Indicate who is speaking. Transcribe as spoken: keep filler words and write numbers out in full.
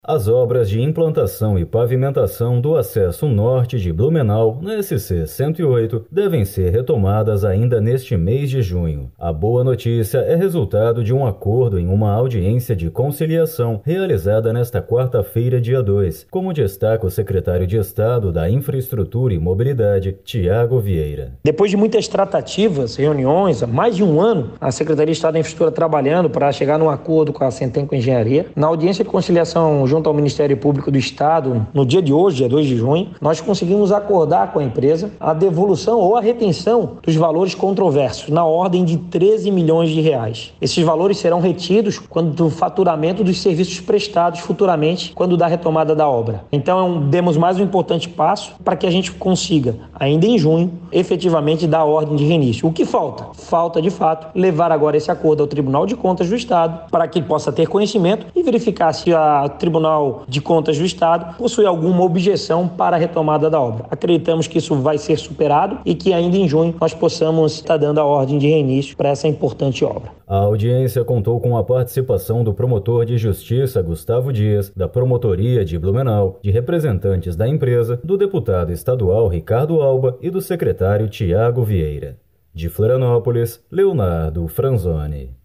Speaker 1: As obras de implantação e pavimentação do acesso norte de Blumenau, na S C cento e oito, devem ser retomadas ainda neste mês de junho. A boa notícia é resultado de um acordo em uma audiência de conciliação realizada nesta quarta-feira, dia dois, como destaca o secretário de Estado da Infraestrutura e Mobilidade, Tiago Vieira.
Speaker 2: Depois de muitas tratativas, reuniões, há mais de um ano, a Secretaria de Estado da Infraestrutura trabalhando para chegar num acordo com a Centenco Engenharia. Na audiência de conciliação junto ao Ministério Público do Estado, no dia de hoje, dia dois de junho, nós conseguimos acordar com a empresa a devolução ou a retenção dos valores controversos, na ordem de treze milhões de reais. Esses valores serão retidos quando do faturamento dos serviços prestados futuramente, quando da retomada da obra. Então, demos mais um importante passo para que a gente consiga, ainda em junho, efetivamente dar a ordem de reinício. O que falta? Falta, de fato, levar agora esse acordo ao Tribunal de Contas do Estado para que ele possa ter conhecimento e verificar se o Tribunal de Contas do Estado possui alguma objeção para a retomada da obra. Acreditamos que isso vai ser superado e que ainda em junho nós possamos estar dando a ordem de reinício para essa importante obra.
Speaker 1: A audiência contou com a participação do promotor de justiça Gustavo Dias, da Promotoria de Blumenau, de representantes da empresa, do deputado estadual Ricardo Alba e do secretário Tiago Vieira. De Florianópolis, Leonardo Franzoni.